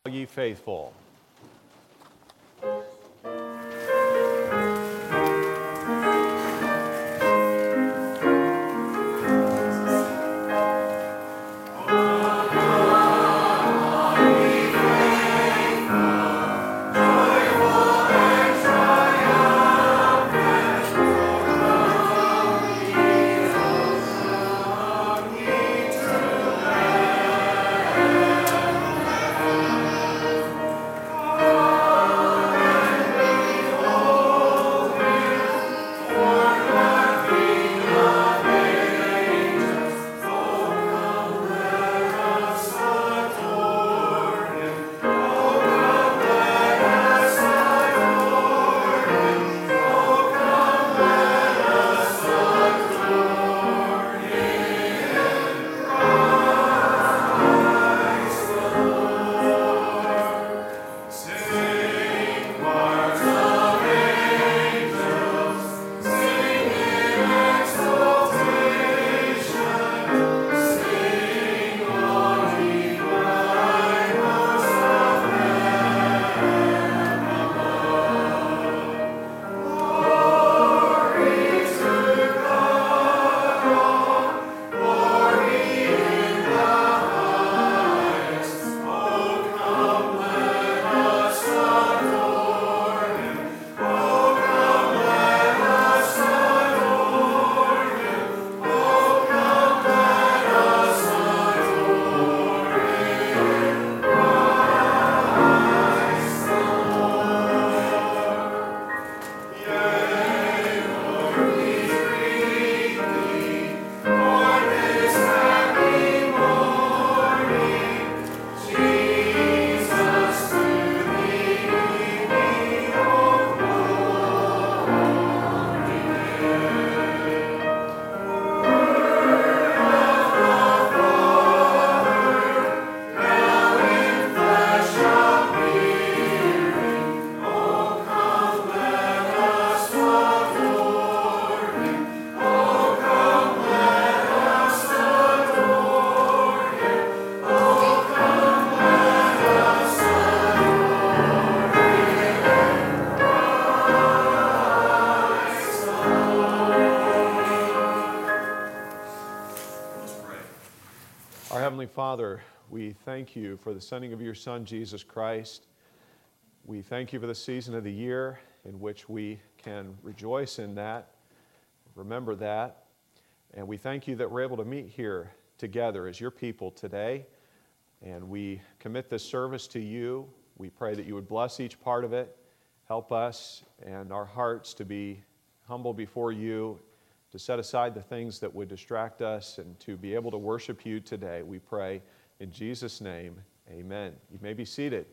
Ye faithful. Father, we thank you for the sending of your Son, Jesus Christ. We thank you for the season of the year in which we can rejoice in that, remember that, and we thank you that we're able to meet here together as your people today, and we commit this service to you. We pray that you would bless each part of it, help us and our hearts to be humble before you, to set aside the things that would distract us and to be able to worship you today. We pray in Jesus' name, amen. You may be seated.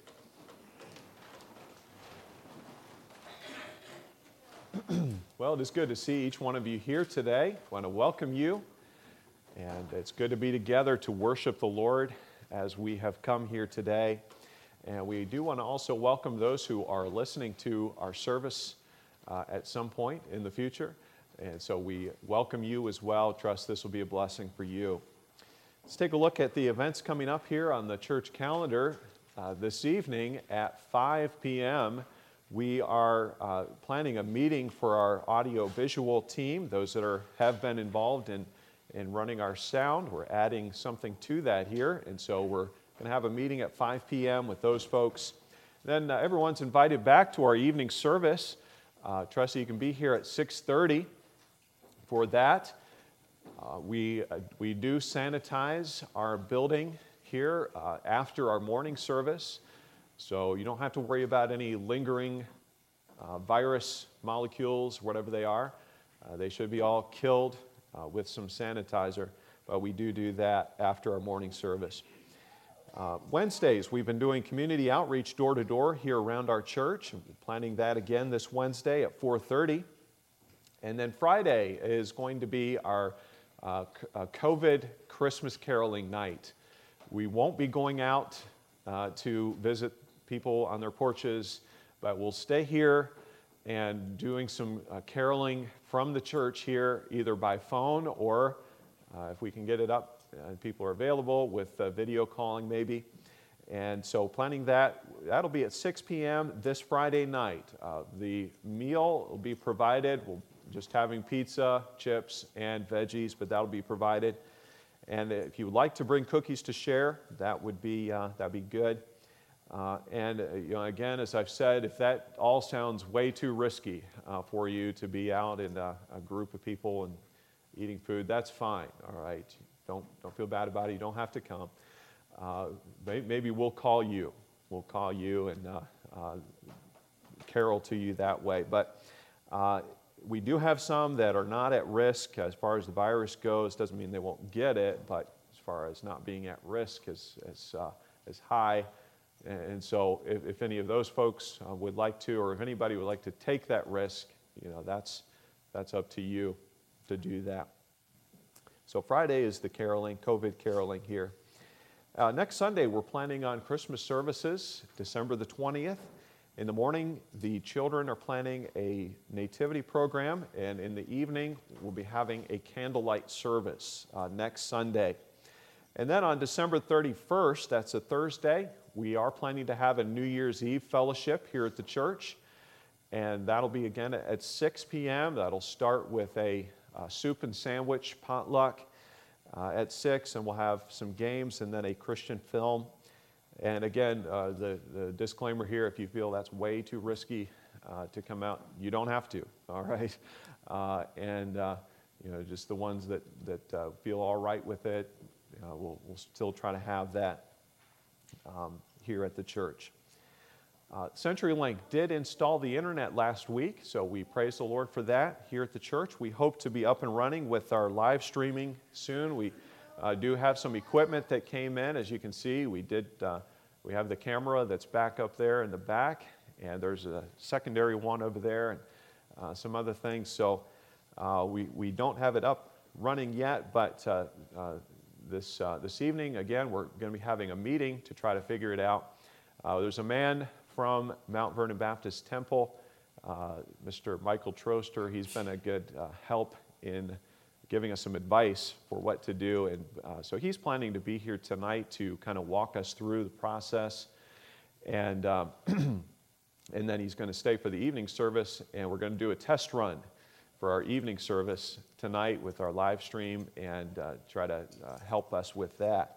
Well, it is good to see each one of you here today. I want to welcome you, and it's good to be together to worship the Lord as we have come here today. And we do want to also welcome those who are listening to our service at some point in the future. And so we welcome you as well. Trust this will be a blessing for you. Let's take a look at the events coming up here on the church calendar. This evening at 5 p.m., we are planning a meeting for our audio-visual team, those that have been involved in running our sound. We're adding something to that here, and so we're going to have a meeting at 5 p.m. with those folks. Then everyone's invited back to our evening service. Trust you can be here at 6:30. For that, we do sanitize our building here after our morning service, so you don't have to worry about any lingering virus molecules, whatever they are. They should be all killed with some sanitizer, but we do that after our morning service. Wednesdays, we've been doing community outreach door-to-door here around our church. We're planning that again this Wednesday at 4:30. And then Friday is going to be our COVID Christmas caroling night. We won't be going out to visit people on their porches, but we'll stay here and doing some caroling from the church here, either by phone or if we can get it up and people are available with video calling maybe. And so planning that'll be at 6 p.m. this Friday night. The meal will be provided. We'll just having pizza, chips, and veggies, but that'll be provided. And if you would like to bring cookies to share, that'd be good. Again, as I've said, if that all sounds way too risky for you to be out in a group of people and eating food, that's fine. All right, don't feel bad about it. You don't have to come. Maybe we'll call you. We'll call you and carol to you that way. But we do have some that are not at risk as far as the virus goes. Doesn't mean they won't get it, but as far as not being at risk as high. And so if any of those folks would like to, or if anybody would like to take that risk, that's up to you to do that. So Friday is the caroling, COVID caroling here. Next Sunday, we're planning on Christmas services, December the 20th. In the morning, the children are planning a nativity program, and in the evening, we'll be having a candlelight service next Sunday. And then on December 31st, that's a Thursday, we are planning to have a New Year's Eve fellowship here at the church, and that'll be again at 6 p.m. That'll start with a soup and sandwich potluck at 6, and we'll have some games and then a Christian film. And again, the disclaimer here, if you feel that's way too risky to come out, you don't have to, all right? Just the ones that feel all right with it, we'll still try to have that here at the church. CenturyLink did install the internet last week, so we praise the Lord for that here at the church. We hope to be up and running with our live streaming soon. We do have some equipment that came in. As you can see, we have the camera that's back up there in the back, and there's a secondary one over there, and some other things. So we don't have it up running yet, but this evening, again, we're going to be having a meeting to try to figure it out. There's a man from Mount Vernon Baptist Temple, Mr. Michael Troster. He's been a good help in giving us some advice for what to do. And so he's planning to be here tonight to kind of walk us through the process. And then he's going to stay for the evening service, and we're going to do a test run for our evening service tonight with our live stream and try to help us with that.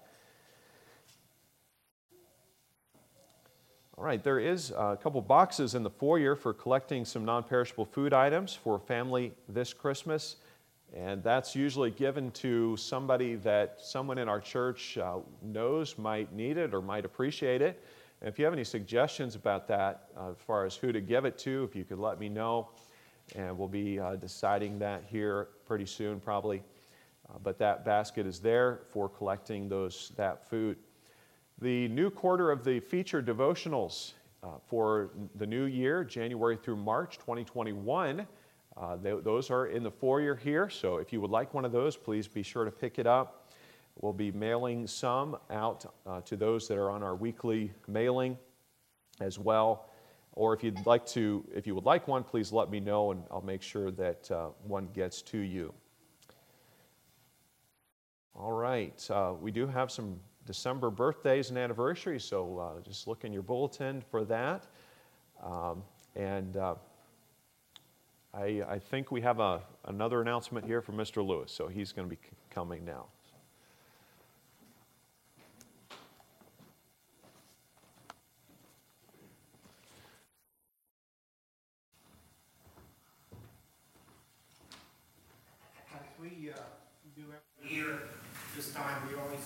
All right, there is a couple boxes in the foyer for collecting some non-perishable food items for a family this Christmas, and that's usually given to somebody that someone in our church knows might need it or might appreciate it. And if you have any suggestions about that, as far as who to give it to, if you could let me know, and we'll be deciding that here pretty soon probably. But that basket is there for collecting that food. The new quarter of the featured devotionals for the new year, January through March 2021, those are in the foyer here. So if you would like one of those, please be sure to pick it up. We'll be mailing some out to those that are on our weekly mailing as well. Or if you would like one, please let me know, and I'll make sure that one gets to you. All right, we do have some December birthdays and anniversaries, so just look in your bulletin for that. I think we have another announcement here from Mr. Lewis, so he's going to be coming now. As we do every year, this time we always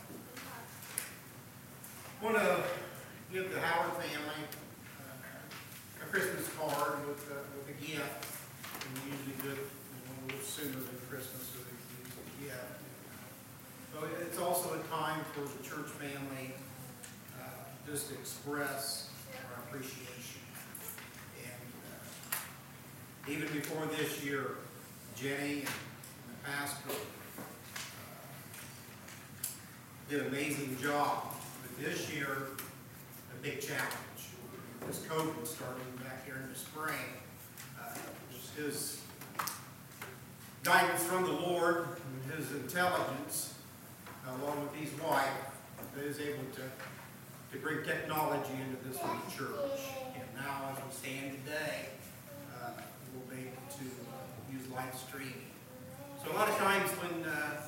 want to give the Howard family a Christmas card with a gift. And we usually do it a little sooner than Christmas, so they can use a gift. So it's also a time for the church family just to express our appreciation. And even before this year, Jenny and the pastor did an amazing job. But this year, a big challenge. This COVID starting back here in the spring, just his guidance from the Lord and his intelligence, along with his wife, that is able to to bring technology into this little church. And now, as we stand today, we'll be able to use live streaming. So a lot of times when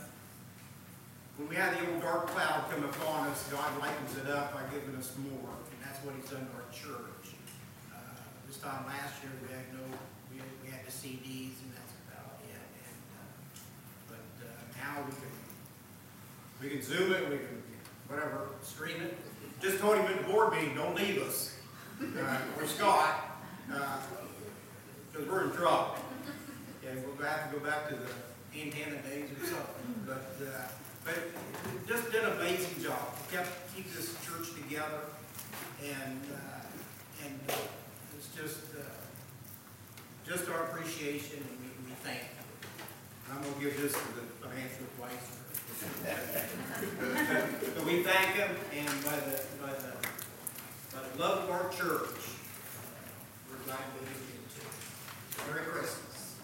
we have the old dark cloud come upon us, God lightens it up by giving us more, and that's what He's done to our church. This time last year, we had the CDs, and that's about it. But now we can Zoom it, we can whatever, stream it. Just told him at the board meeting, don't leave us, or Scott, because we're in trouble. And we'll have to go back to the antenna days or something. But just did an amazing job. Keep this church together, and it's just our appreciation, and we thank you. I'm going to give this to the financial advisor. But we thank him, and by the love of our church, we're glad to be here too. Merry Christmas.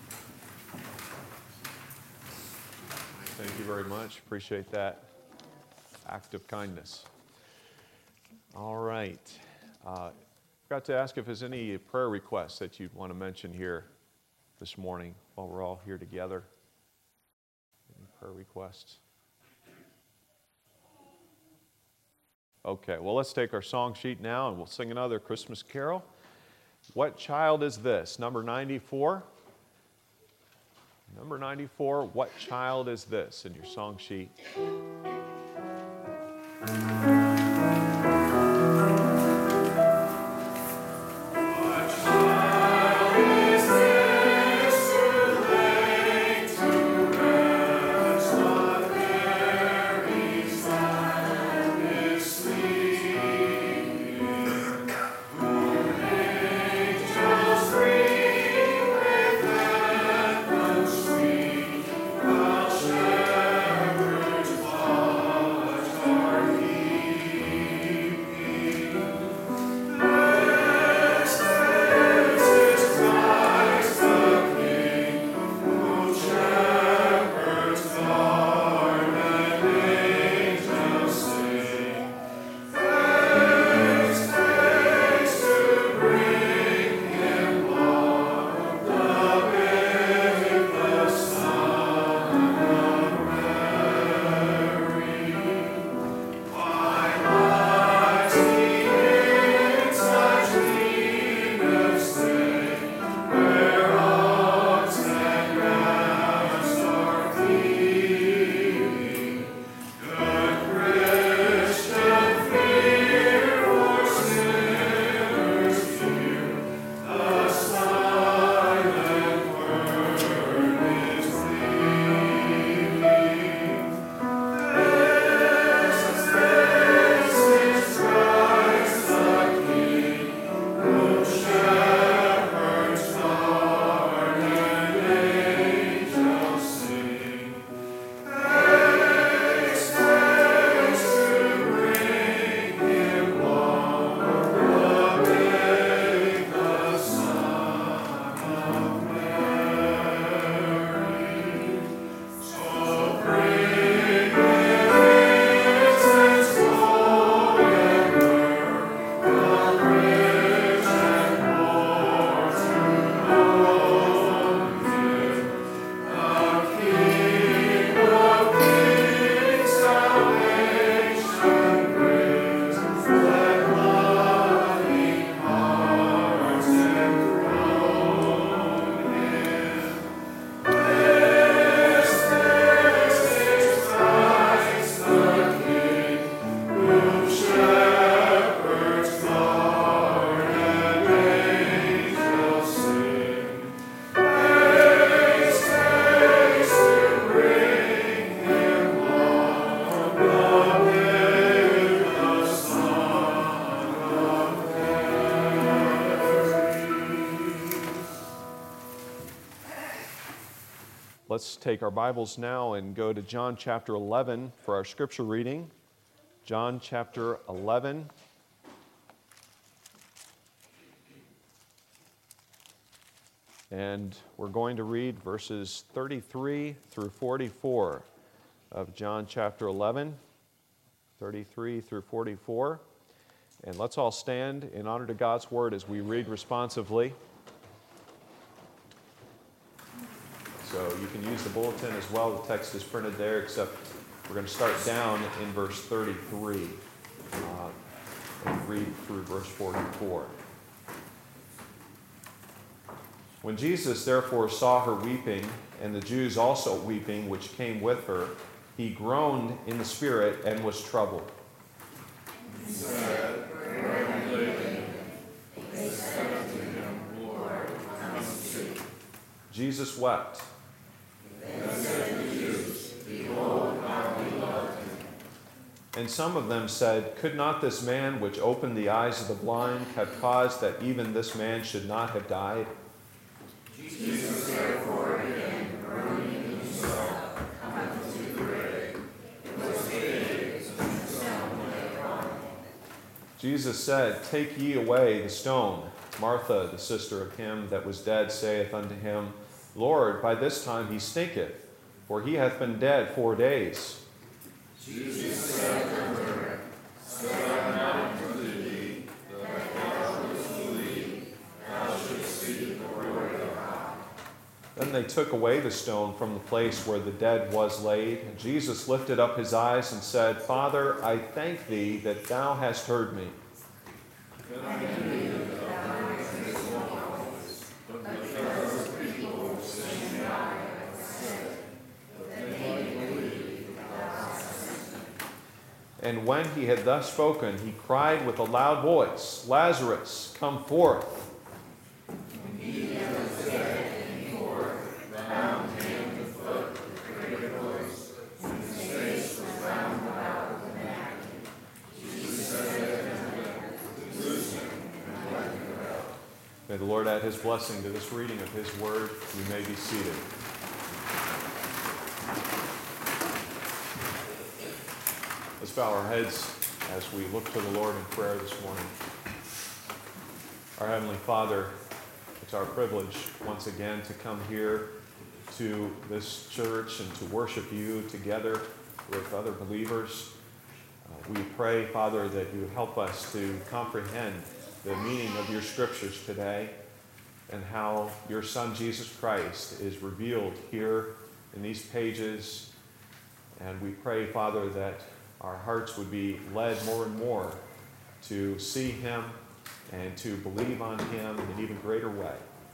Thank you very much. Appreciate that act of kindness. All right. Forgot to ask if there's any prayer requests that you'd want to mention here this morning while we're all here together. Any prayer requests? Okay, well, let's take our song sheet now and we'll sing another Christmas carol. What Child Is This? Number 94. Number 94, What Child Is This? In your song sheet. Let's take our Bibles now and go to John chapter 11 for our scripture reading. John chapter 11. And we're going to read verses 33 through 44 of John chapter 11, 33 through 44. And let's all stand in honor to God's Word as we read responsively. So you can use the bulletin as well. The text is printed there, except we're going to start down in verse 33 and read through verse 44. When Jesus therefore saw her weeping, and the Jews also weeping, which came with her, he groaned in the spirit and was troubled. He said, they said unto him, Lord, come and see. Jesus wept. Then said the Jews, Behold, how we loved him. And some of them said, Could not this man which opened the eyes of the blind have caused that even this man should not have died? Jesus therefore again, groaning in himself, cometh to the grave. It was day, and the stone lay upon it. Jesus said, Take ye away the stone. Martha, the sister of him that was dead, saith unto him, Lord, by this time he stinketh, for he hath been dead 4 days. Jesus said unto her, Said I not unto thee, that thou shouldst believe, thou shouldst see the glory of God. Then they took away the stone from the place where the dead was laid. And Jesus lifted up his eyes and said, Father, I thank thee that thou hast heard me. And when he had thus spoken, he cried with a loud voice, Lazarus, come forth. And he that was dead came forth, bound hand and foot with great cords, and his face was bound about with a napkin. Jesus said unto them, Loose him, and let him go. May the Lord add his blessing to this reading of his word. You may be seated. Let's bow our heads as we look to the Lord in prayer this morning. Our Heavenly Father, it's our privilege once again to come here to this church and to worship you together with other believers. We pray, Father, that you help us to comprehend the meaning of your scriptures today and how your Son, Jesus Christ, is revealed here in these pages. And we pray, Father, that our hearts would be led more and more to see him and to believe on him in an even greater way.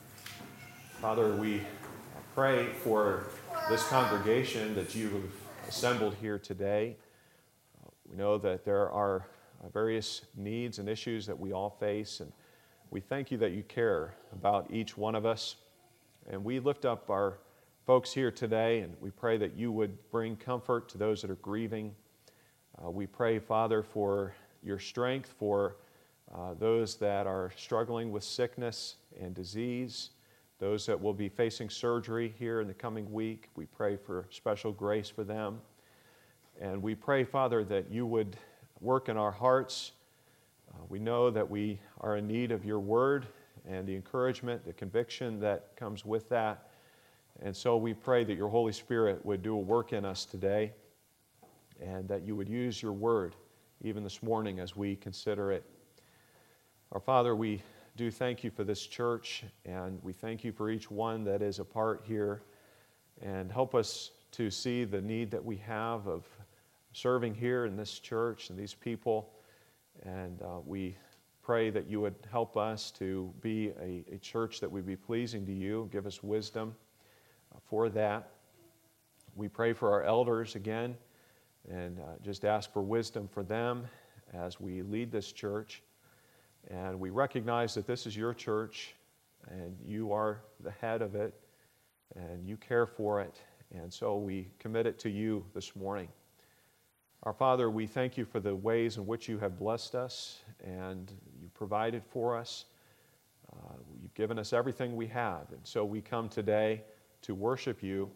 Father, we pray for this congregation that you have assembled here today. We know that there are various needs and issues that we all face, and we thank you that you care about each one of us. And we lift up our folks here today, and we pray that you would bring comfort to those that are grieving. We pray, Father, for your strength for those that are struggling with sickness and disease, those that will be facing surgery here in the coming week. We pray for special grace for them. And we pray, Father, that you would work in our hearts. We know that we are in need of your word and the encouragement, the conviction that comes with that. And so we pray that your Holy Spirit would do a work in us today, and that you would use your word even this morning as we consider it. Our Father, we do thank you for this church, and we thank you for each one that is a part here, and help us to see the need that we have of serving here in this church and these people. And we pray that you would help us to be a church that would be pleasing to you. Give us wisdom for that. We pray for our elders again, and just ask for wisdom for them as we lead this church. And we recognize that this is your church, and you are the head of it, and you care for it. And so we commit it to you this morning. Our Father, we thank you for the ways in which you have blessed us and you provided for us. You've given us everything we have. And so we come today to worship you,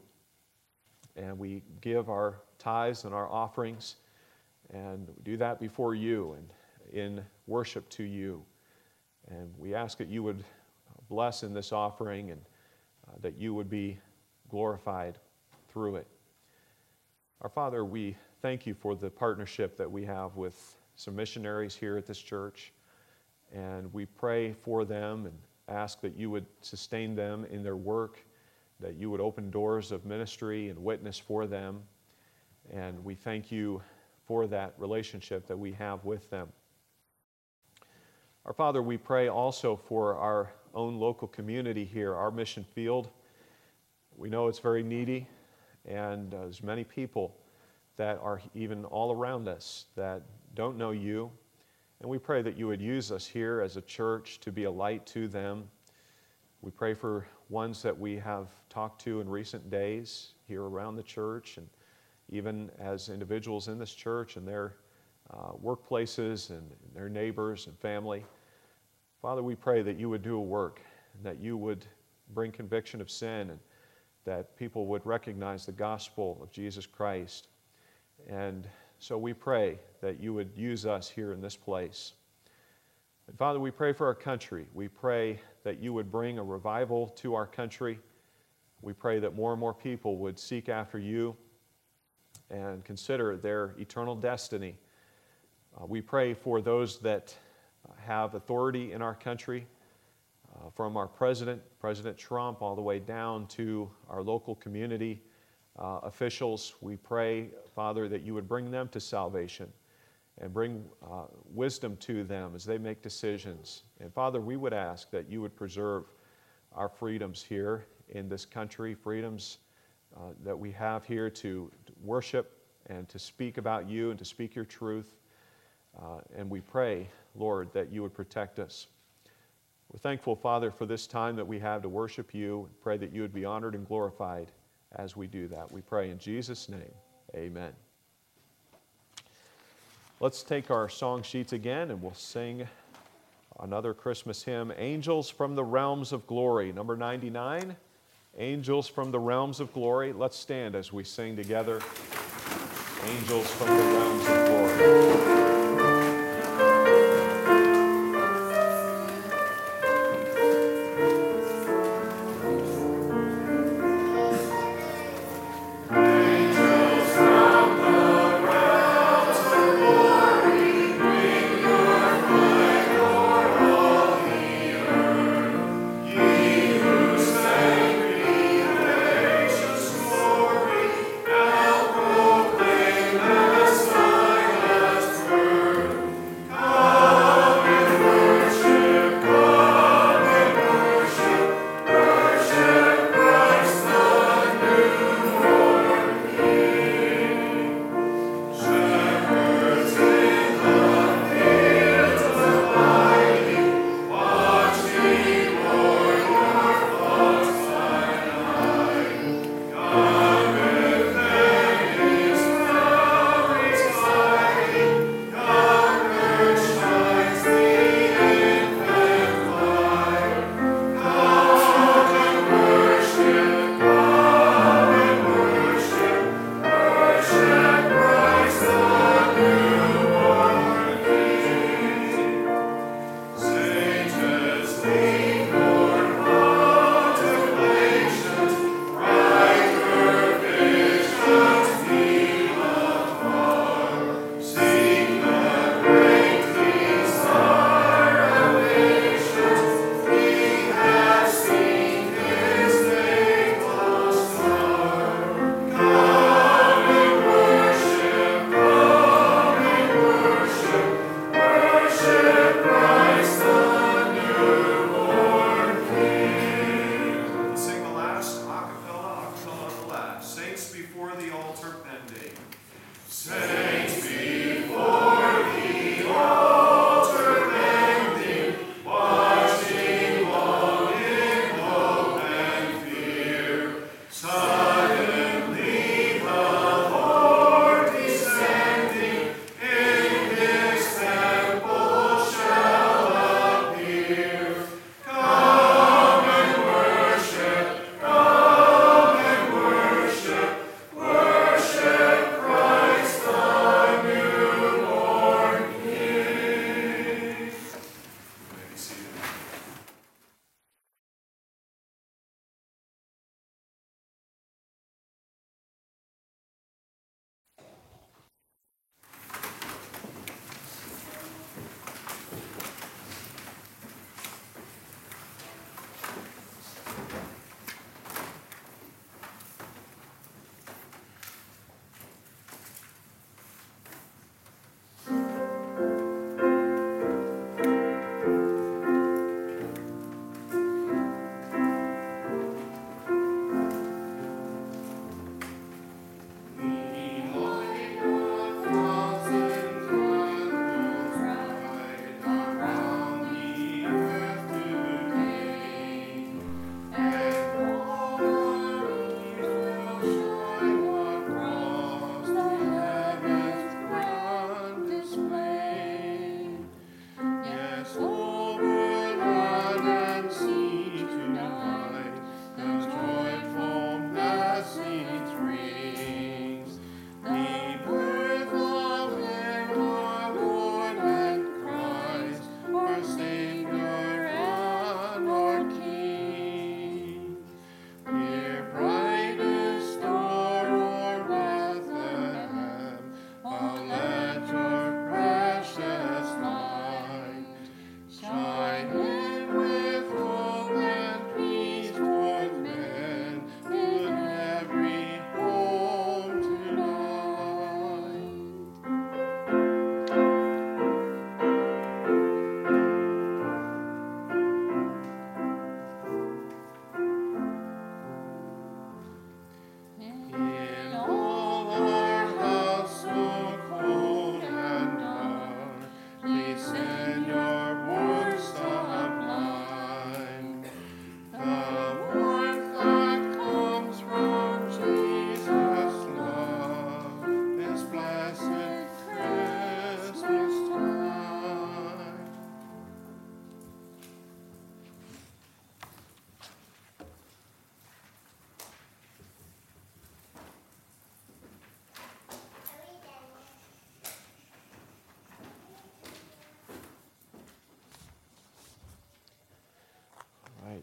and we give our tithes and our offerings, and we do that before you and in worship to you. And we ask that you would bless in this offering, and that you would be glorified through it. Our Father, we thank you for the partnership that we have with some missionaries here at this church, and we pray for them and ask that you would sustain them in their work, that you would open doors of ministry and witness for them, and we thank you for that relationship that we have with them. Our Father, we pray also for our own local community here, our mission field. We know it's very needy, and there's many people that are even all around us that don't know you, and we pray that you would use us here as a church to be a light to them. We pray for ones that we have talked to in recent days here around the church, and even as individuals in this church and their workplaces and their neighbors and family. Father, we pray that you would do a work, and that you would bring conviction of sin, and that people would recognize the gospel of Jesus Christ. And so we pray that you would use us here in this place. And Father, we pray for our country. We pray that you would bring a revival to our country. We pray that more and more people would seek after you and consider their eternal destiny. We pray for those that have authority in our country, from our president, President Trump, all the way down to our local community officials. We pray, Father, that you would bring them to salvation and bring wisdom to them as they make decisions. And Father, we would ask that you would preserve our freedoms here in this country, freedoms that we have here to worship and to speak about you and to speak your truth. And we pray, Lord, that you would protect us. We're thankful, Father, for this time that we have to worship you. Pray that you would be honored and glorified as we do that. We pray in Jesus' name, amen. Let's take our song sheets again and we'll sing another Christmas hymn, Angels from the Realms of Glory, number 99, Angels from the Realms of Glory. Let's stand as we sing together, Angels from the Realms of Glory.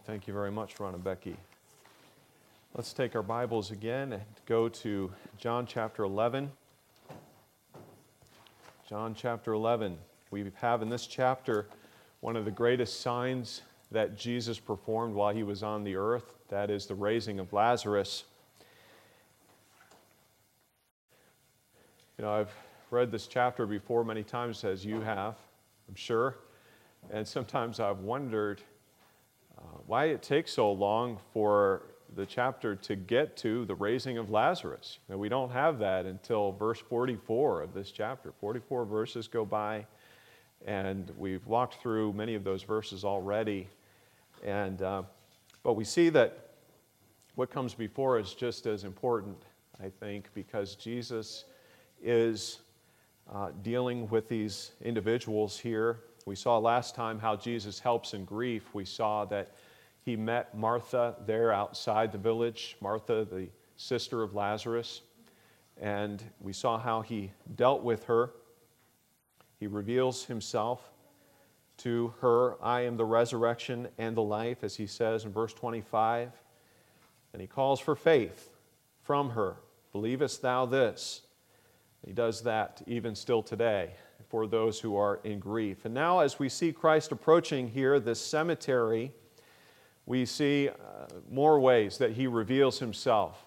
Thank you very much, Ron and Becky. Let's take our Bibles again and go to John chapter 11. John chapter 11. We have in this chapter one of the greatest signs that Jesus performed while he was on the earth. That is the raising of Lazarus. You know, I've read this chapter before many times, as you have, I'm sure. And sometimes I've wondered why it takes so long for the chapter to get to the raising of Lazarus. You know, we don't have that until verse 44 of this chapter. 44 verses go by, and we've walked through many of those verses already. And but we see that what comes before is just as important, I think, because Jesus is dealing with these individuals here. We saw last time how Jesus helps in grief. We saw that he met Martha there outside the village, Martha, the sister of Lazarus, and we saw how he dealt with her. He reveals himself to her. I am the resurrection and the life, as he says in verse 25. And he calls for faith from her. Believest thou this? He does that even still today for those who are in grief. And now as we see Christ approaching here, this cemetery, we see more ways that he reveals himself.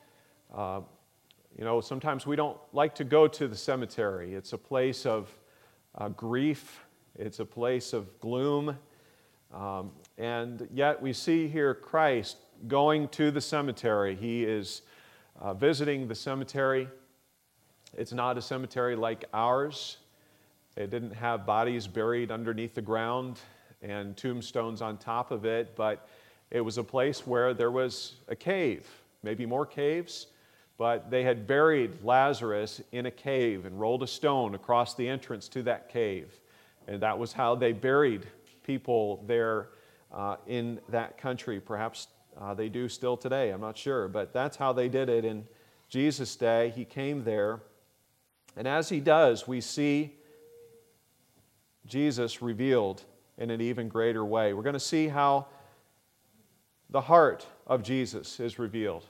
Sometimes we don't like to go to the cemetery. It's a place of grief. It's a place of gloom. And yet we see here Christ going to the cemetery. He is visiting the cemetery. It's not a cemetery like ours. It didn't have bodies buried underneath the ground and tombstones on top of it, but it was a place where there was a cave, maybe more caves, but they had buried Lazarus in a cave and rolled a stone across the entrance to that cave. And that was how they buried people there in that country. Perhaps they do still today, I'm not sure, but that's how they did it in Jesus' day. He came there, and as he does, we see Jesus revealed in an even greater way. We're going to see how the heart of Jesus is revealed.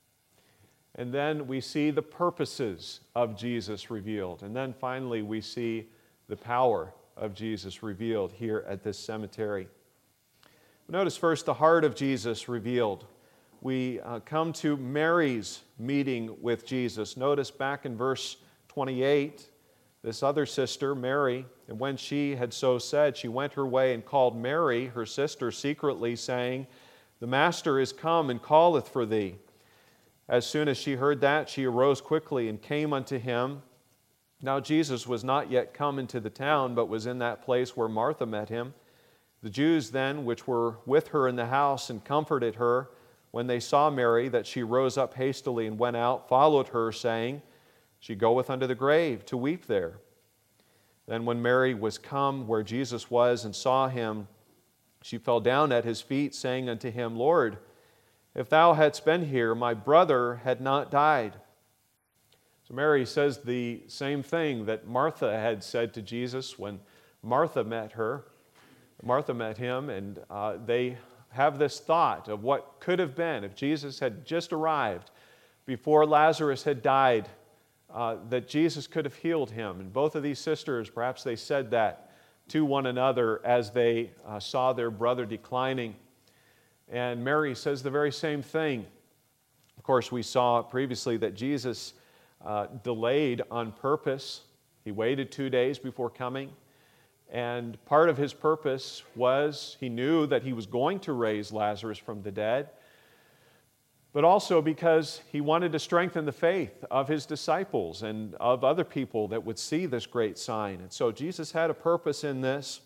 And then we see the purposes of Jesus revealed. And then finally we see the power of Jesus revealed here at this cemetery. Notice first the heart of Jesus revealed. We come to Mary's meeting with Jesus. Notice back in verse 28, this other sister, Mary, and when she had so said, she went her way and called Mary, her sister, secretly, saying, The Master is come and calleth for thee. As soon as she heard that, she arose quickly and came unto him. Now Jesus was not yet come into the town, but was in that place where Martha met him. The Jews then, which were with her in the house and comforted her, when they saw Mary, that she rose up hastily and went out, followed her, saying, She goeth unto the grave to weep there. Then when Mary was come where Jesus was and saw him, she fell down at his feet, saying unto him, Lord, if thou hadst been here, my brother had not died. So Mary says the same thing that Martha had said to Jesus when Martha met her. Martha met him, and they have this thought of what could have been if Jesus had just arrived before Lazarus had died, that Jesus could have healed him. And both of these sisters, perhaps they said that to one another as they saw their brother declining. And Mary says the very same thing. Of course, we saw previously that Jesus delayed on purpose. He waited 2 days before coming. And part of his purpose was he knew that he was going to raise Lazarus from the dead, but also because he wanted to strengthen the faith of his disciples and of other people that would see this great sign. And so Jesus had a purpose in this.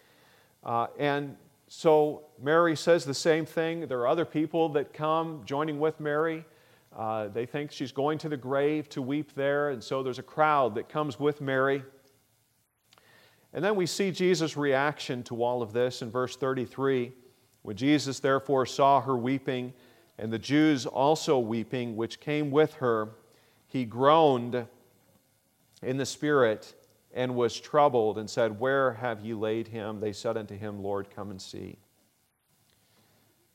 And so Mary says the same thing. There are other people that come joining with Mary. They think she's going to the grave to weep there, and so there's a crowd that comes with Mary. And then we see Jesus' reaction to all of this in verse 33. When Jesus therefore saw her weeping, and the Jews also weeping, which came with her, he groaned in the spirit and was troubled, and said, Where have ye laid him? They said unto him, Lord, come and see.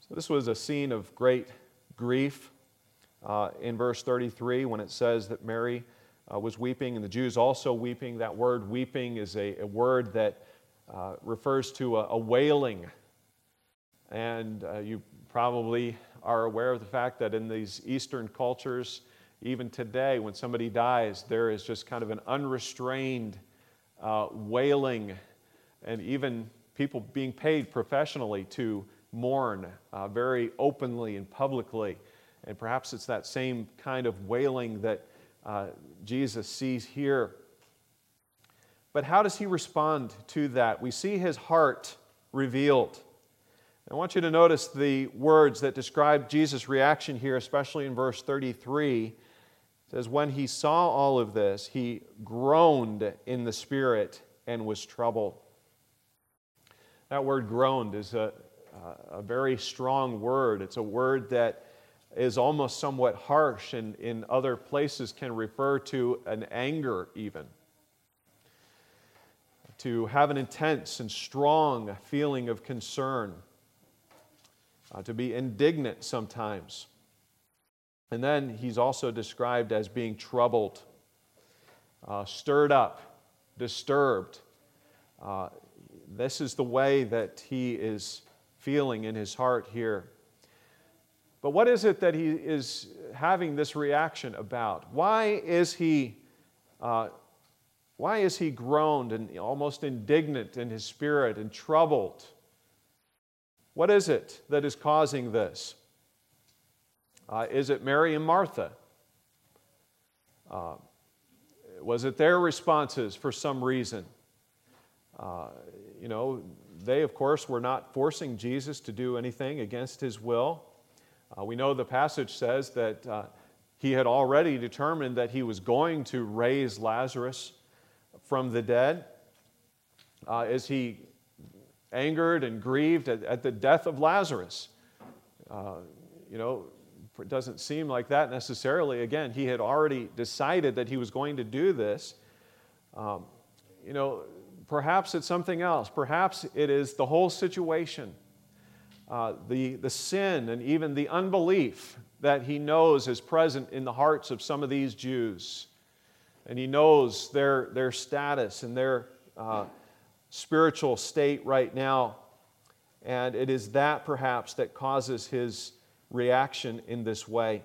So this was a scene of great grief in verse 33 when it says that Mary was weeping and the Jews also weeping. That word weeping is a word that refers to a wailing. And you probably are aware of the fact that in these Eastern cultures, even today, when somebody dies, there is just kind of an unrestrained wailing, and even people being paid professionally to mourn very openly and publicly. And perhaps it's that same kind of wailing that Jesus sees here. But how does he respond to that? We see his heart revealed. I want you to notice the words that describe Jesus' reaction here, especially in verse 33. It says, when he saw all of this, he groaned in the spirit and was troubled. That word groaned is a very strong word. It's a word that is almost somewhat harsh and in other places can refer to an anger even. To have an intense and strong feeling of concern. To be indignant sometimes. And then he's also described as being troubled, stirred up, disturbed. This is the way that he is feeling in his heart here. But what is it that he is having this reaction about? Why is he groaned and almost indignant in his spirit and troubled? What is it that is causing this? Is it Mary and Martha? Was it their responses for some reason? They, of course, were not forcing Jesus to do anything against his will. We know the passage says that he had already determined that he was going to raise Lazarus from the dead. Is he angered and grieved at the death of Lazarus? It doesn't seem like that necessarily. Again, he had already decided that he was going to do this. Perhaps it's something else. Perhaps it is the whole situation. The sin and even the unbelief that he knows is present in the hearts of some of these Jews. And he knows their status and their spiritual state right now. And it is that perhaps that causes his reaction in this way.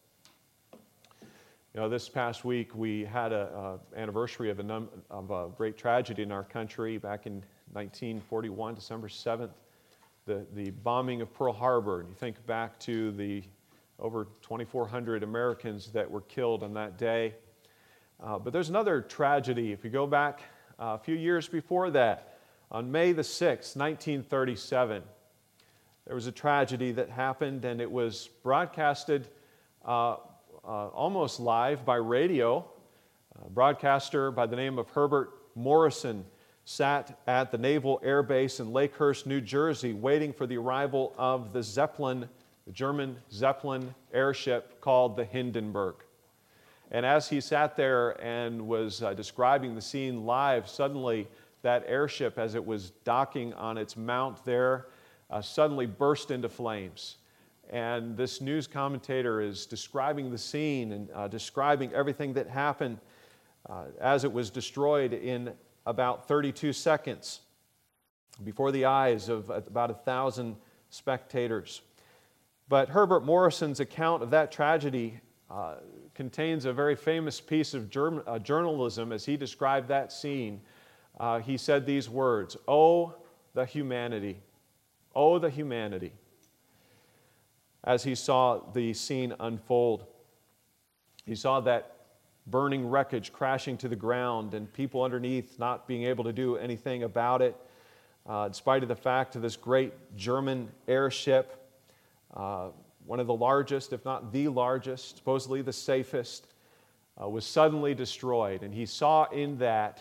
This past week we had an anniversary of a great tragedy in our country back in 1941, December 7th, the bombing of Pearl Harbor. And you think back to the over 2,400 Americans that were killed on that day. But there's another tragedy. If you go back a few years before that, on May the 6th, 1937, there was a tragedy that happened, and it was broadcasted almost live by radio. A broadcaster by the name of Herbert Morrison sat at the Naval Air Base in Lakehurst, New Jersey, waiting for the arrival of the Zeppelin, the German Zeppelin airship called the Hindenburg. And as he sat there and was describing the scene live, suddenly that airship, as it was docking on its mount there, suddenly burst into flames. And this news commentator is describing the scene and describing everything that happened as it was destroyed in about 32 seconds before the eyes of about 1,000 spectators. But Herbert Morrison's account of that tragedy contains a very famous piece of journalism as he described that scene. He said these words, "Oh, the humanity. Oh, the humanity," as he saw the scene unfold. He saw that burning wreckage crashing to the ground and people underneath not being able to do anything about it, in spite of the fact of this great German airship, one of the largest, if not the largest, supposedly the safest, was suddenly destroyed. And he saw in that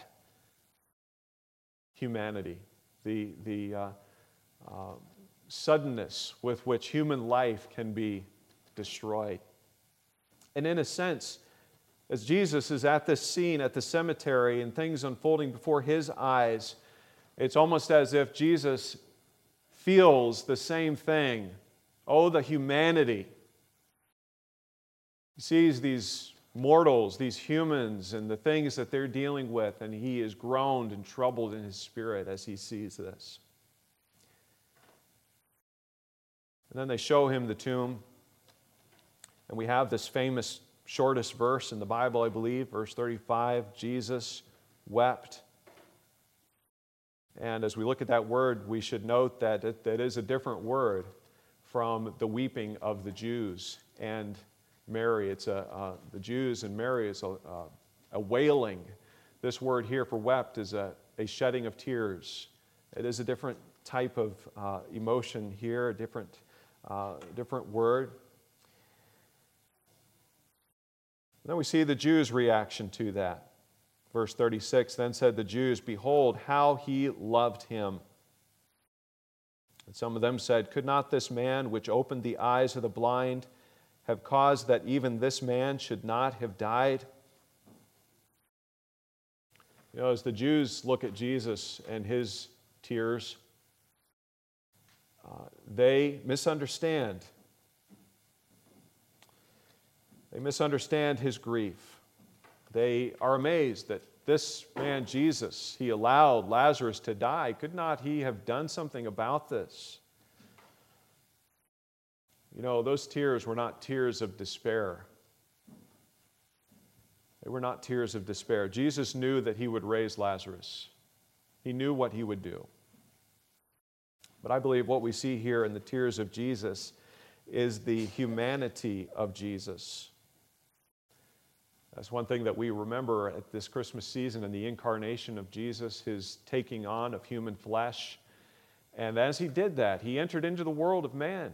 humanity, the suddenness with which human life can be destroyed. And in a sense, as Jesus is at this scene at the cemetery and things unfolding before his eyes, it's almost as if Jesus feels the same thing Oh, the humanity. He sees these mortals, these humans, and the things that they're dealing with, and he is groaned and troubled in his spirit as he sees this. And then they show him the tomb, and we have this famous shortest verse in the Bible, I believe, verse 35, Jesus wept. And as we look at that word, we should note that that is a different word from the weeping of the Jews and Mary. It's the Jews and Mary is a wailing. This word here for wept is a shedding of tears. It is a different type of emotion here, a different word. And then we see the Jews' reaction to that. Verse 36, then said the Jews, behold, how he loved him. And some of them said, could not this man which opened the eyes of the blind have caused that even this man should not have died? You know, as the Jews look at Jesus and his tears, they misunderstand. They misunderstand his grief. They are amazed that this man, Jesus, he allowed Lazarus to die. Could not he have done something about this? You know, those tears were not tears of despair. They were not tears of despair. Jesus knew that he would raise Lazarus. He knew what he would do. But I believe what we see here in the tears of Jesus is the humanity of Jesus. That's one thing that we remember at this Christmas season and the incarnation of Jesus, his taking on of human flesh. And as he did that, he entered into the world of man.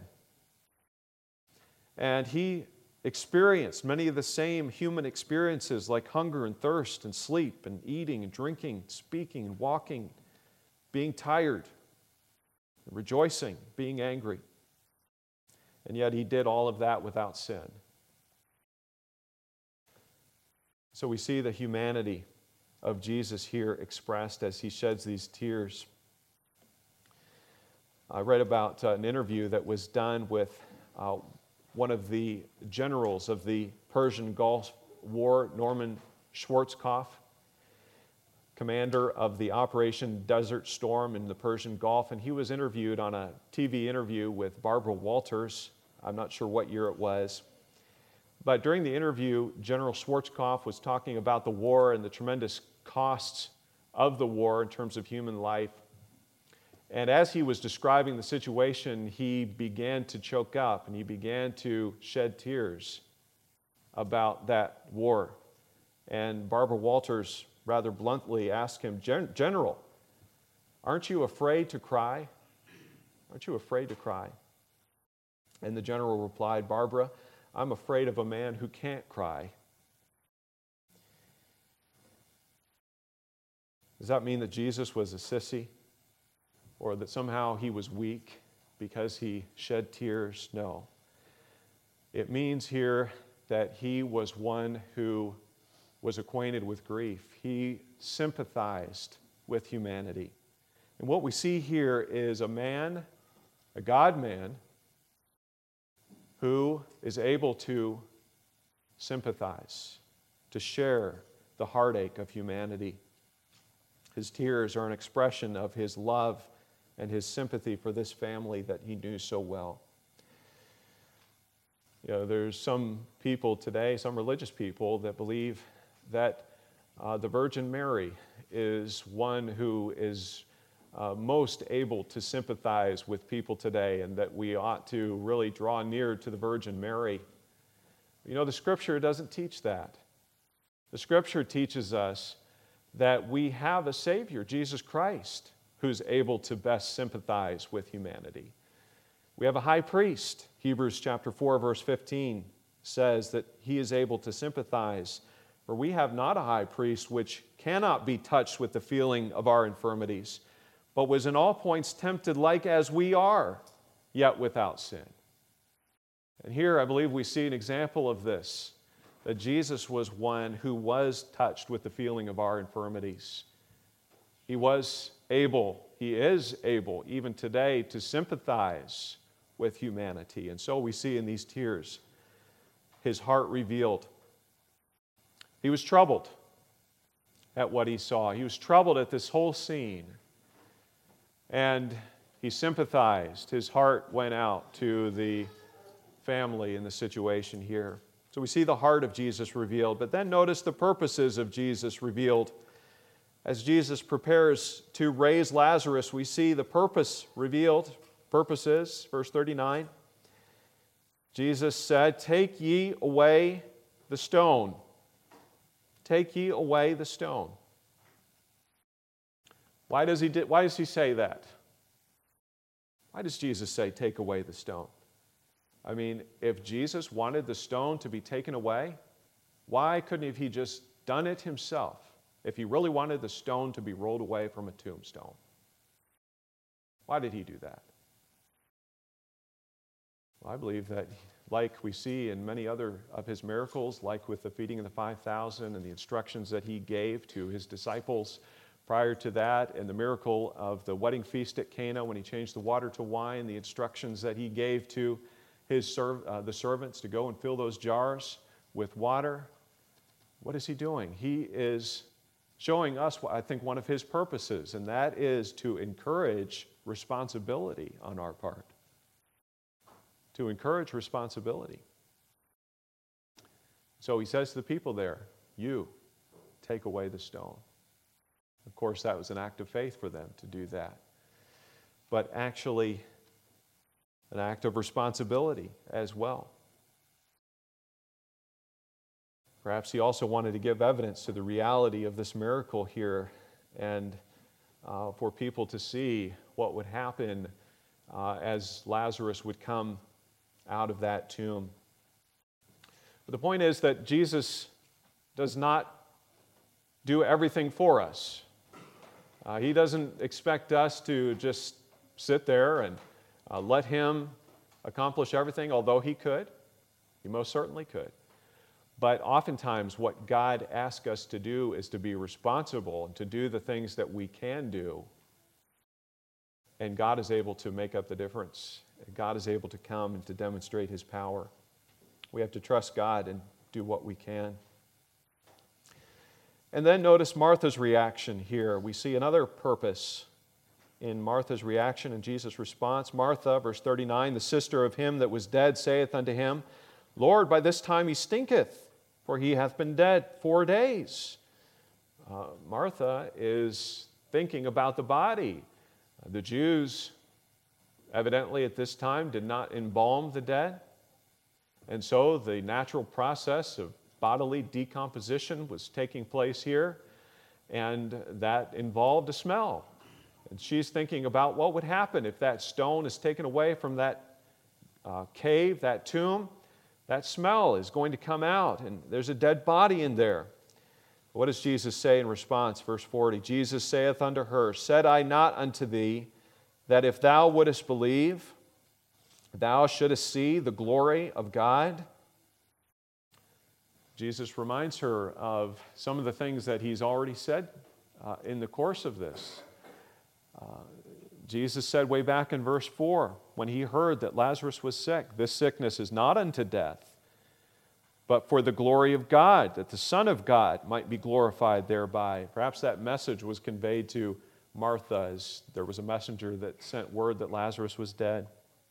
And he experienced many of the same human experiences like hunger and thirst and sleep and eating and drinking, speaking and walking, being tired, rejoicing, being angry. And yet he did all of that without sin. So we see the humanity of Jesus here expressed as he sheds these tears. I read about an interview that was done with one of the generals of the Persian Gulf War, Norman Schwarzkopf, commander of the Operation Desert Storm in the Persian Gulf, and he was interviewed on a TV interview with Barbara Walters. I'm not sure what year it was. But during the interview, General Schwarzkopf was talking about the war and the tremendous costs of the war in terms of human life. And as he was describing the situation, he began to choke up and he began to shed tears about that war. And Barbara Walters rather bluntly asked him, General, aren't you afraid to cry? Aren't you afraid to cry? And the general replied, Barbara, I'm afraid of a man who can't cry. Does that mean that Jesus was a sissy? Or that somehow he was weak because he shed tears? No. It means here that he was one who was acquainted with grief. He sympathized with humanity. And what we see here is a man, a God-man, who is able to sympathize, to share the heartache of humanity. His tears are an expression of his love and his sympathy for this family that he knew so well. You know, there's some people today, some religious people, that believe that the Virgin Mary is one who is most able to sympathize with people today, and that we ought to really draw near to the Virgin Mary. You know, the Scripture doesn't teach that. The Scripture teaches us that we have a Savior, Jesus Christ, who's able to best sympathize with humanity. We have a high priest. Hebrews chapter 4, verse 15 says that he is able to sympathize. For we have not a high priest which cannot be touched with the feeling of our infirmities, but was in all points tempted like as we are, yet without sin. And here I believe we see an example of this, that Jesus was one who was touched with the feeling of our infirmities. He is able, even today, to sympathize with humanity. And so we see in these tears his heart revealed. He was troubled at what he saw. He was troubled at this whole scene. And he sympathized. His heart went out to the family in the situation here. So we see the heart of Jesus revealed. But then notice the purposes of Jesus revealed. As Jesus prepares to raise Lazarus, we see the purpose revealed. Purposes, verse 39. Jesus said, "Take ye away the stone. Take ye away the stone." Why does he say that? Why does Jesus say, "Take away the stone"? I mean, if Jesus wanted the stone to be taken away, why couldn't he just done it himself if he really wanted the stone to be rolled away from a tombstone? Why did he do that? Well, I believe that, like we see in many other of his miracles, like with the feeding of the 5,000 and the instructions that he gave to his disciples prior to that, and the miracle of the wedding feast at Cana when he changed the water to wine, the instructions that he gave to the servants to go and fill those jars with water. What is he doing? He is showing us, I think, one of his purposes, and that is to encourage responsibility on our part. To encourage responsibility. So he says to the people there, "You take away the stone." Of course, that was an act of faith for them to do that. But actually, an act of responsibility as well. Perhaps he also wanted to give evidence to the reality of this miracle here and for people to see what would happen as Lazarus would come out of that tomb. But the point is that Jesus does not do everything for us. He doesn't expect us to just sit there and let him accomplish everything, although he could. He most certainly could. But oftentimes what God asks us to do is to be responsible and to do the things that we can do. And God is able to make up the difference. God is able to come and to demonstrate his power. We have to trust God and do what we can. And then notice Martha's reaction here. We see another purpose in Martha's reaction and Jesus' response. Martha, verse 39, the sister of him that was dead, saith unto him, Lord, by this time he stinketh, for he hath been dead 4 days. Martha is thinking about the body. The Jews, evidently at this time, did not embalm the dead. And so the natural process of bodily decomposition was taking place here, and that involved a smell. And she's thinking about what would happen if that stone is taken away from that cave, that tomb. That smell is going to come out, and there's a dead body in there. What does Jesus say in response? Verse 40, Jesus saith unto her, Said I not unto thee, that if thou wouldest believe, thou shouldest see the glory of God? Jesus reminds her of some of the things that he's already said in the course of this. Jesus said way back in verse 4, when he heard that Lazarus was sick, this sickness is not unto death, but for the glory of God, that the Son of God might be glorified thereby. Perhaps that message was conveyed to Martha as there was a messenger that sent word that Lazarus was dead.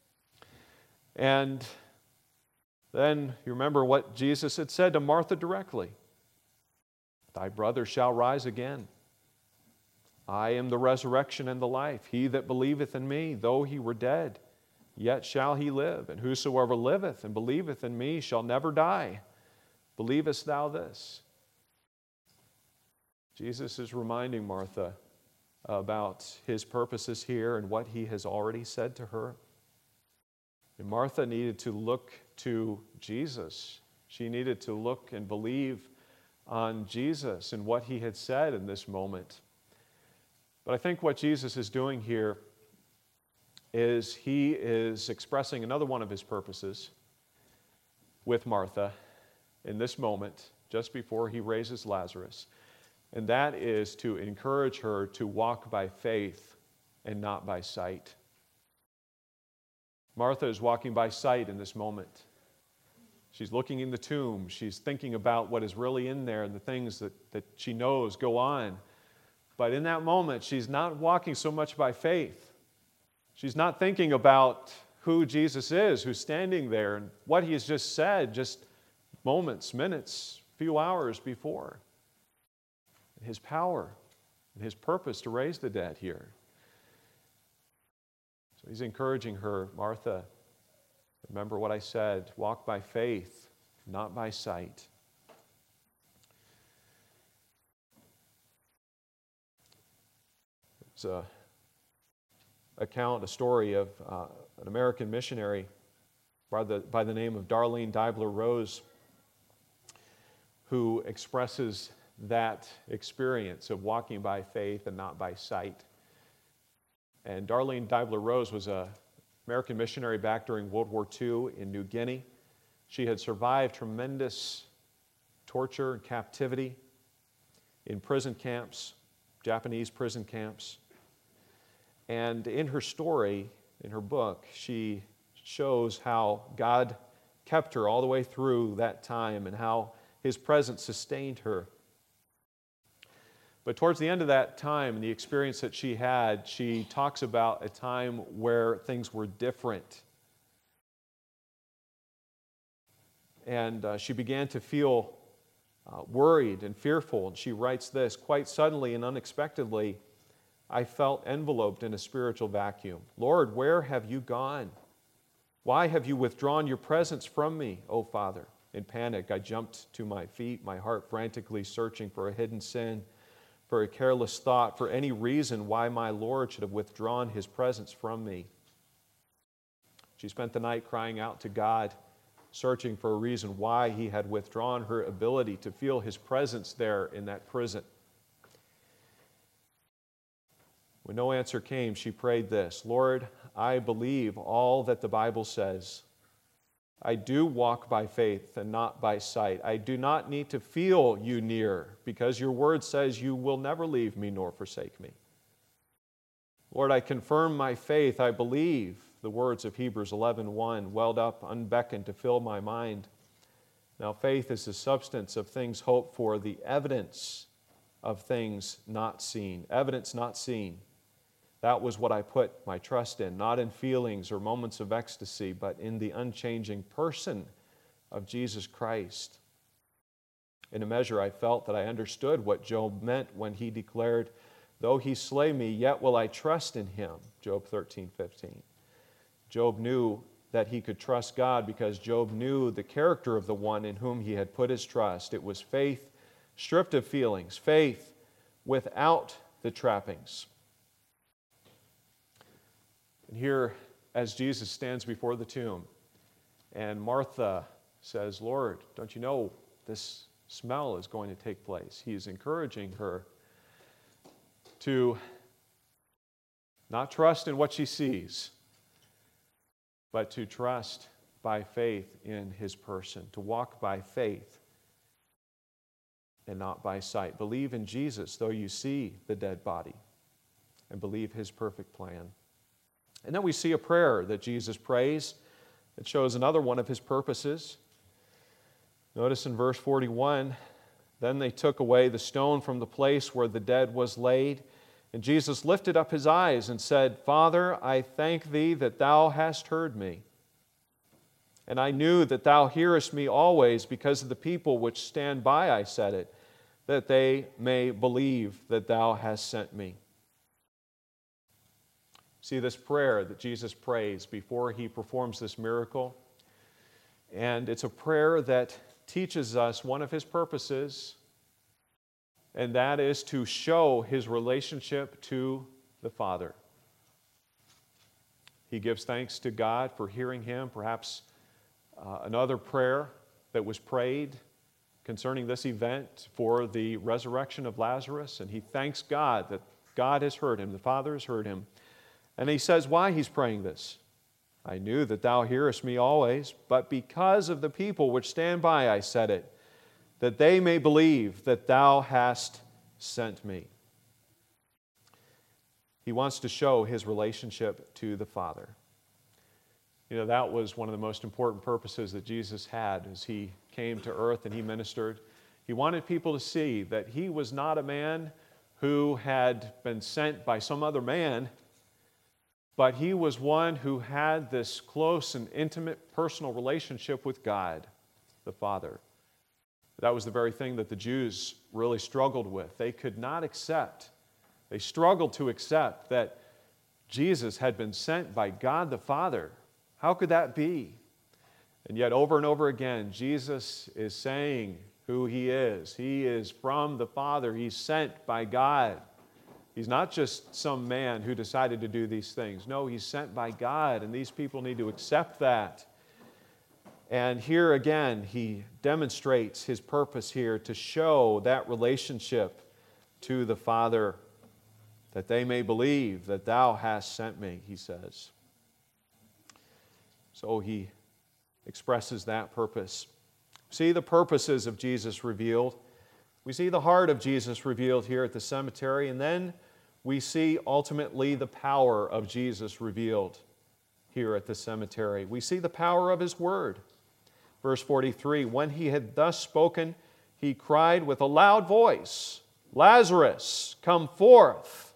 And then you remember what Jesus had said to Martha directly. Thy brother shall rise again. I am the resurrection and the life. He that believeth in me, though he were dead, yet shall he live. And whosoever liveth and believeth in me shall never die. Believest thou this? Jesus is reminding Martha about his purposes here and what he has already said to her. And Martha needed to look to Jesus. She needed to look and believe on Jesus and what he had said in this moment. But I think what Jesus is doing here is he is expressing another one of his purposes with Martha in this moment, just before he raises Lazarus. And that is to encourage her to walk by faith and not by sight. Martha is walking by sight in this moment. She's looking in the tomb. She's thinking about what is really in there and the things that she knows go on. But in that moment, she's not walking so much by faith. She's not thinking about who Jesus is, who's standing there, and what he has just said just moments, minutes, few hours before. His power and his purpose to raise the dead here. So he's encouraging her, Martha, remember what I said, walk by faith, not by sight. It's a story of an American missionary by the name of Darlene Deibler Rose, who expresses that experience of walking by faith and not by sight. And Darlene Deibler Rose was an American missionary back during World War II in New Guinea. She had survived tremendous torture and captivity in prison camps, Japanese prison camps. And in her story, in her book, she shows how God kept her all the way through that time and how his presence sustained her. But towards the end of that time, and the experience that she had, she talks about a time where things were different. And she began to feel worried and fearful. And she writes this, quite suddenly and unexpectedly, I felt enveloped in a spiritual vacuum. Lord, where have you gone? Why have you withdrawn your presence from me, O Father? In panic, I jumped to my feet, my heart frantically searching for a hidden sin, for a careless thought, for any reason why my Lord should have withdrawn his presence from me. She spent the night crying out to God, searching for a reason why he had withdrawn her ability to feel his presence there in that prison. When no answer came, she prayed this, Lord, I believe all that the Bible says. I do walk by faith and not by sight. I do not need to feel you near because your word says you will never leave me nor forsake me. Lord, I confirm my faith. I believe the words of Hebrews 11:1 welled up, unbeckoned to fill my mind. Now faith is the substance of things hoped for, the evidence of things not seen. Evidence not seen. That was what I put my trust in, not in feelings or moments of ecstasy, but in the unchanging person of Jesus Christ. In a measure, I felt that I understood what Job meant when he declared, though he slay me, yet will I trust in him, Job 13:15. Job knew that he could trust God because Job knew the character of the one in whom he had put his trust. It was faith stripped of feelings, faith without the trappings. And here, as Jesus stands before the tomb, and Martha says, Lord, don't you know this smell is going to take place? He is encouraging her to not trust in what she sees, but to trust by faith in his person, to walk by faith and not by sight. Believe in Jesus, though you see the dead body, and believe his perfect plan. And then we see a prayer that Jesus prays that shows another one of his purposes. Notice in verse 41, then they took away the stone from the place where the dead was laid, and Jesus lifted up his eyes and said, Father, I thank thee that thou hast heard me. And I knew that thou hearest me always because of the people which stand by I said it, that they may believe that thou hast sent me. See this prayer that Jesus prays before he performs this miracle. And it's a prayer that teaches us one of his purposes, and that is to show his relationship to the Father. He gives thanks to God for hearing him. Perhaps another prayer that was prayed concerning this event for the resurrection of Lazarus, and he thanks God that God has heard him, the Father has heard him. And he says why he's praying this. I knew that thou hearest me always, but because of the people which stand by I said it, that they may believe that thou hast sent me. He wants to show his relationship to the Father. You know, that was one of the most important purposes that Jesus had as he came to earth and he ministered. He wanted people to see that he was not a man who had been sent by some other man, but he was one who had this close and intimate personal relationship with God, the Father. That was the very thing that the Jews really struggled with. They could not accept, they struggled to accept that Jesus had been sent by God the Father. How could that be? And yet over and over again, Jesus is saying who he is. He is from the Father. He's sent by God. He's not just some man who decided to do these things. No, he's sent by God, and these people need to accept that. And here again, he demonstrates his purpose here to show that relationship to the Father, that they may believe that thou hast sent me, he says. So he expresses that purpose. See the purposes of Jesus revealed. We see the heart of Jesus revealed here at the cemetery, and then we see ultimately the power of Jesus revealed here at the cemetery. We see the power of his word. Verse 43, when he had thus spoken, he cried with a loud voice, Lazarus, come forth.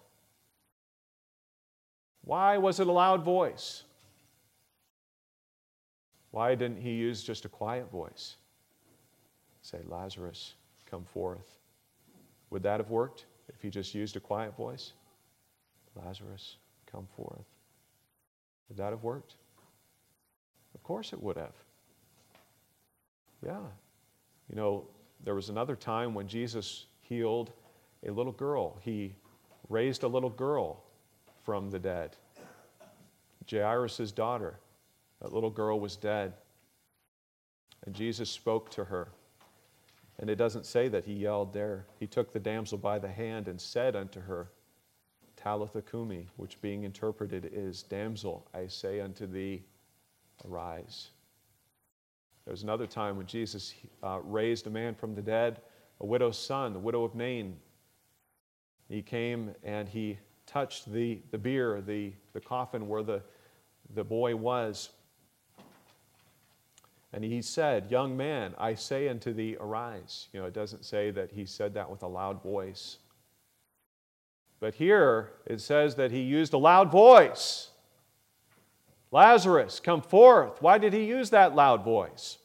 Why was it a loud voice? Why didn't he use just a quiet voice? Say, Lazarus, come forth. Would that have worked if he just used a quiet voice? Lazarus, come forth. Would that have worked? Of course it would have. Yeah. You know, there was another time when Jesus healed a little girl. He raised a little girl from the dead. Jairus' daughter. That little girl was dead. And Jesus spoke to her. And it doesn't say that he yelled there. He took the damsel by the hand and said unto her, Talitha cumi, which being interpreted is, Damsel, I say unto thee, arise. There was another time when Jesus raised a man from the dead, a widow's son, the widow of Nain. He came and he touched the bier, the coffin where the boy was. And he said, young man, I say unto thee, arise. You know, it doesn't say that he said that with a loud voice. But here it says that he used a loud voice. Lazarus, come forth. Why did he use that loud voice?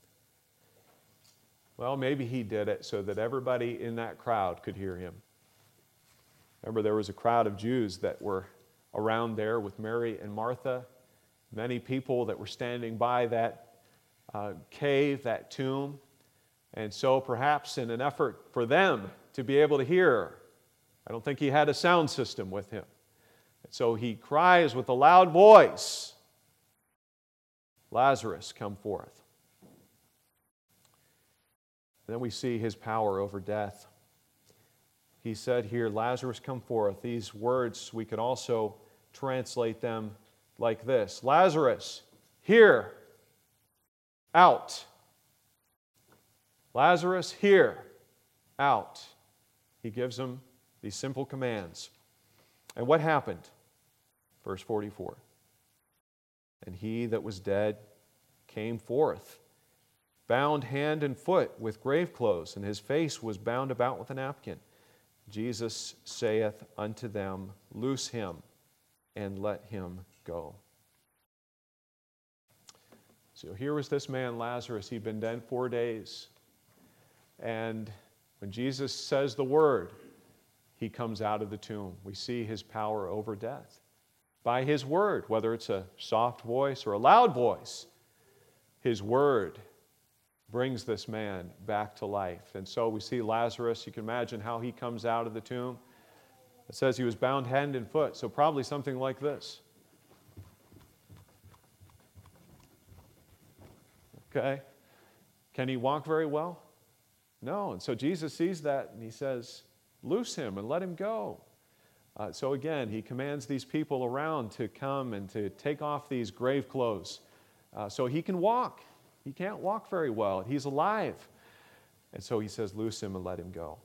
Well, maybe he did it so that everybody in that crowd could hear him. Remember, there was a crowd of Jews that were around there with Mary and Martha. Many people that were standing by that cave, that tomb. And so perhaps in an effort for them to be able to hear, I don't think he had a sound system with him. And so he cries with a loud voice, Lazarus, come forth. And then we see his power over death. He said here, Lazarus, come forth. These words, we could also translate them like this. Lazarus, here, out. Lazarus, here, out. He gives them these simple commands. And what happened? Verse 44. And he that was dead came forth, bound hand and foot with grave clothes, and his face was bound about with a napkin. Jesus saith unto them, loose him, and let him go. So here was this man, Lazarus. He'd been dead 4 days. And when Jesus says the word, he comes out of the tomb. We see his power over death. By his word, whether it's a soft voice or a loud voice, his word brings this man back to life. And so we see Lazarus. You can imagine how he comes out of the tomb. It says he was bound hand and foot, so probably something like this. Okay? Can he walk very well? No. And so Jesus sees that and he says, loose him and let him go. So again, he commands these people around to come and to take off these grave clothes so he can walk. He can't walk very well. He's alive. And so he says, loose him and let him go.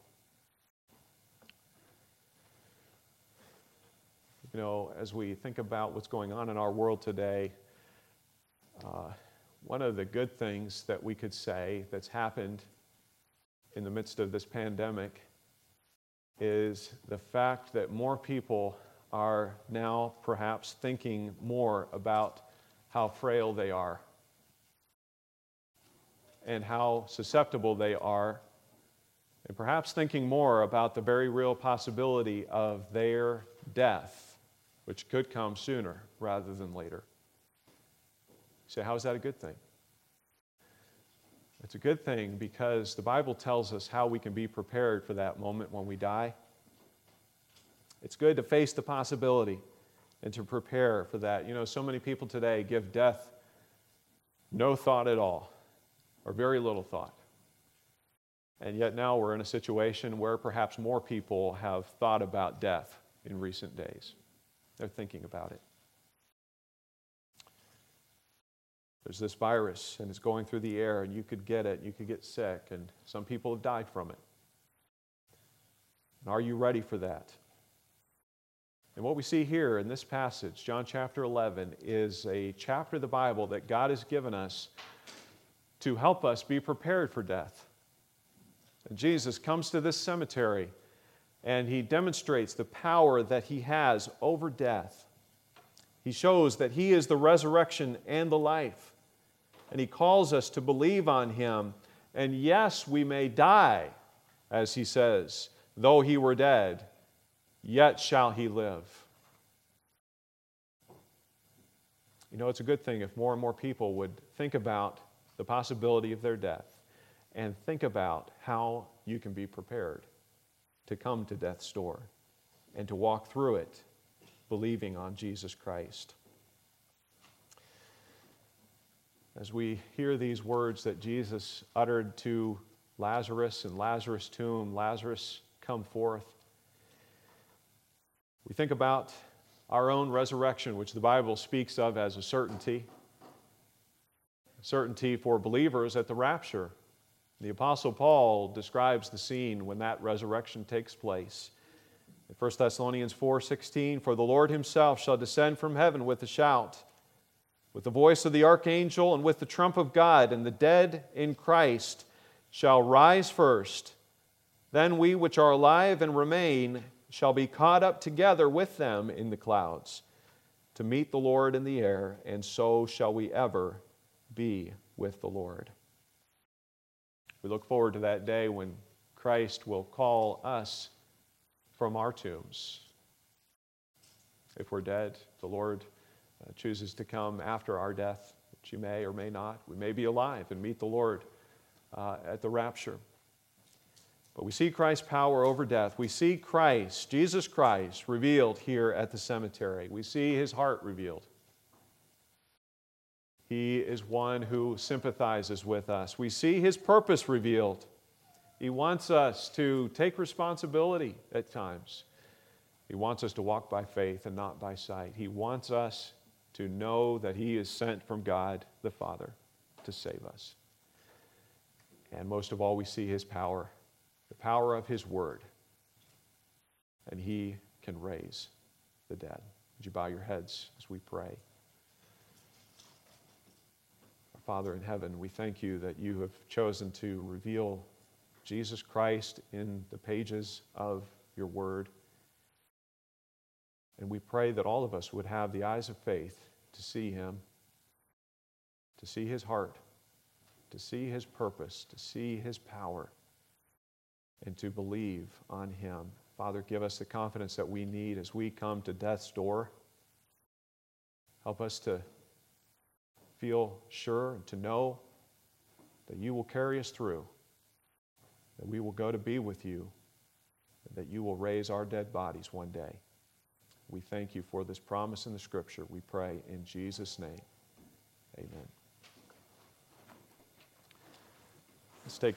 You know, as we think about what's going on in our world today, One of the good things that we could say that's happened in the midst of this pandemic is the fact that more people are now perhaps thinking more about how frail they are and how susceptible they are, and perhaps thinking more about the very real possibility of their death, which could come sooner rather than later. You say, how is that a good thing? It's a good thing because the Bible tells us how we can be prepared for that moment when we die. It's good to face the possibility and to prepare for that. You know, so many people today give death no thought at all, or very little thought. And yet now we're in a situation where perhaps more people have thought about death in recent days. They're thinking about it. There's this virus, and it's going through the air, and you could get it, you could get sick, and some people have died from it. And are you ready for that? And what we see here in this passage, John chapter 11, is a chapter of the Bible that God has given us to help us be prepared for death. And Jesus comes to this cemetery, and he demonstrates the power that he has over death. He shows that he is the resurrection and the life. And he calls us to believe on him. And yes, we may die, as he says, though he were dead, yet shall he live. You know, it's a good thing if more and more people would think about the possibility of their death and think about how you can be prepared to come to death's door and to walk through it believing on Jesus Christ. As we hear these words that Jesus uttered to Lazarus in Lazarus' tomb, Lazarus, come forth, we think about our own resurrection, which the Bible speaks of as a certainty for believers at the rapture. The Apostle Paul describes the scene when that resurrection takes place. In 1 Thessalonians 4:16, "For the Lord himself shall descend from heaven with a shout, with the voice of the archangel, and with the trump of God, and the dead in Christ shall rise first. Then we which are alive and remain shall be caught up together with them in the clouds to meet the Lord in the air, and so shall we ever be with the Lord." We look forward to that day when Christ will call us from our tombs. If we're dead, the Lord chooses to come after our death, which He may or may not. We may be alive and meet the Lord at the rapture. But we see Christ's power over death. We see Christ, Jesus Christ, revealed here at the cemetery. We see His heart revealed. He is one who sympathizes with us. We see His purpose revealed. He wants us to take responsibility at times. He wants us to walk by faith and not by sight. He wants us to know that He is sent from God the Father to save us. And most of all, we see His power, the power of His Word. And He can raise the dead. Would you bow your heads as we pray? Our Father in heaven, we thank You that You have chosen to reveal Jesus Christ in the pages of Your Word. And we pray that all of us would have the eyes of faith to see Him, to see His heart, to see His purpose, to see His power, and to believe on Him. Father, give us the confidence that we need as we come to death's door. Help us to feel sure and to know that You will carry us through, that we will go to be with You, and that You will raise our dead bodies one day. We thank You for this promise in the Scripture. We pray in Jesus' name. Amen. Let's take